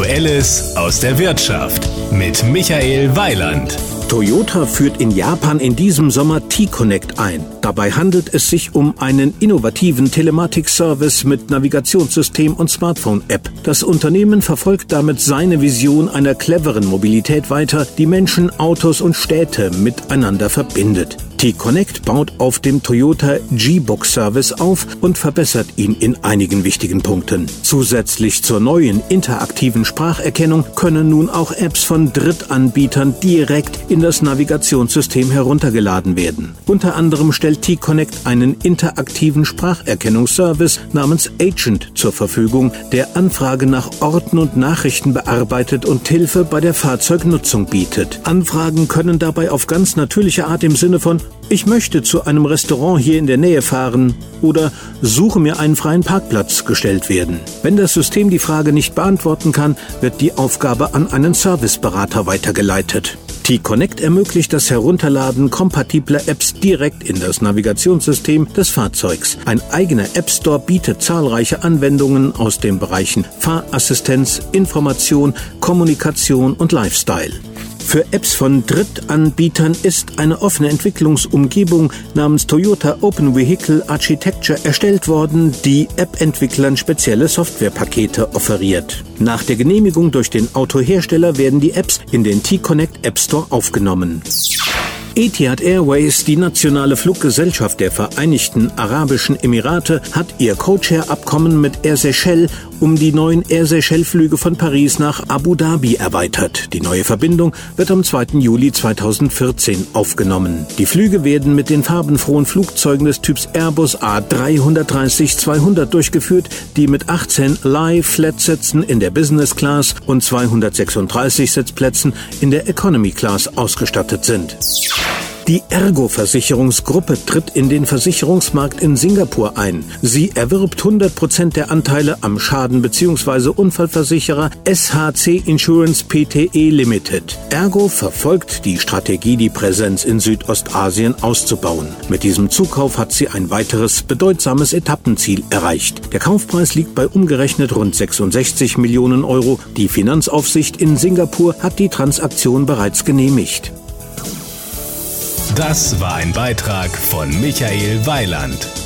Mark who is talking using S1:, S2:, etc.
S1: Aktuelles aus der Wirtschaft mit Michael Weiland.
S2: Toyota führt in Japan in diesem Sommer T-Connect ein. Dabei handelt es sich um einen innovativen Telematik-Service mit Navigationssystem und Smartphone-App. Das Unternehmen verfolgt damit seine Vision einer cleveren Mobilität weiter, die Menschen, Autos und Städte miteinander verbindet. T-Connect baut auf dem Toyota G-Box-Service auf und verbessert ihn in einigen wichtigen Punkten. Zusätzlich zur neuen interaktiven Spracherkennung können nun auch Apps von Drittanbietern direkt in das Navigationssystem heruntergeladen werden. Unter anderem stellt T-Connect einen interaktiven Spracherkennungsservice namens Agent zur Verfügung, der Anfrage nach Orten und Nachrichten bearbeitet und Hilfe bei der Fahrzeugnutzung bietet. Anfragen können dabei auf ganz natürliche Art im Sinne von „Ich möchte zu einem Restaurant hier in der Nähe fahren" oder „Suche mir einen freien Parkplatz" gestellt werden. Wenn das System die Frage nicht beantworten kann, wird die Aufgabe an einen Serviceberater weitergeleitet. T-Connect ermöglicht das Herunterladen kompatibler Apps direkt in das Navigationssystem des Fahrzeugs. Ein eigener App Store bietet zahlreiche Anwendungen aus den Bereichen Fahrassistenz, Information, Kommunikation und Lifestyle. Für Apps von Drittanbietern ist eine offene Entwicklungsumgebung namens Toyota Open Vehicle Architecture erstellt worden, die App-Entwicklern spezielle Softwarepakete offeriert. Nach der Genehmigung durch den Autohersteller werden die Apps in den T-Connect App Store aufgenommen. Etihad Airways, die nationale Fluggesellschaft der Vereinigten Arabischen Emirate, hat ihr Codeshare-Abkommen mit Air Seychelles um die neuen Air Seychelles-Flüge von Paris nach Abu Dhabi erweitert. Die neue Verbindung wird am 2. Juli 2014 aufgenommen. Die Flüge werden mit den farbenfrohen Flugzeugen des Typs Airbus A330-200 durchgeführt, die mit 18 Lie-Flat-Sitzen in der Business Class und 236 Sitzplätzen in der Economy Class ausgestattet sind. Die Ergo-Versicherungsgruppe tritt in den Versicherungsmarkt in Singapur ein. Sie erwirbt 100% der Anteile am Schaden- bzw. Unfallversicherer SHC Insurance Pte Limited. Ergo verfolgt die Strategie, die Präsenz in Südostasien auszubauen. Mit diesem Zukauf hat sie ein weiteres bedeutsames Etappenziel erreicht. Der Kaufpreis liegt bei umgerechnet rund 66 Millionen Euro. Die Finanzaufsicht in Singapur hat die Transaktion bereits genehmigt.
S1: Das war ein Beitrag von Michael Weiland.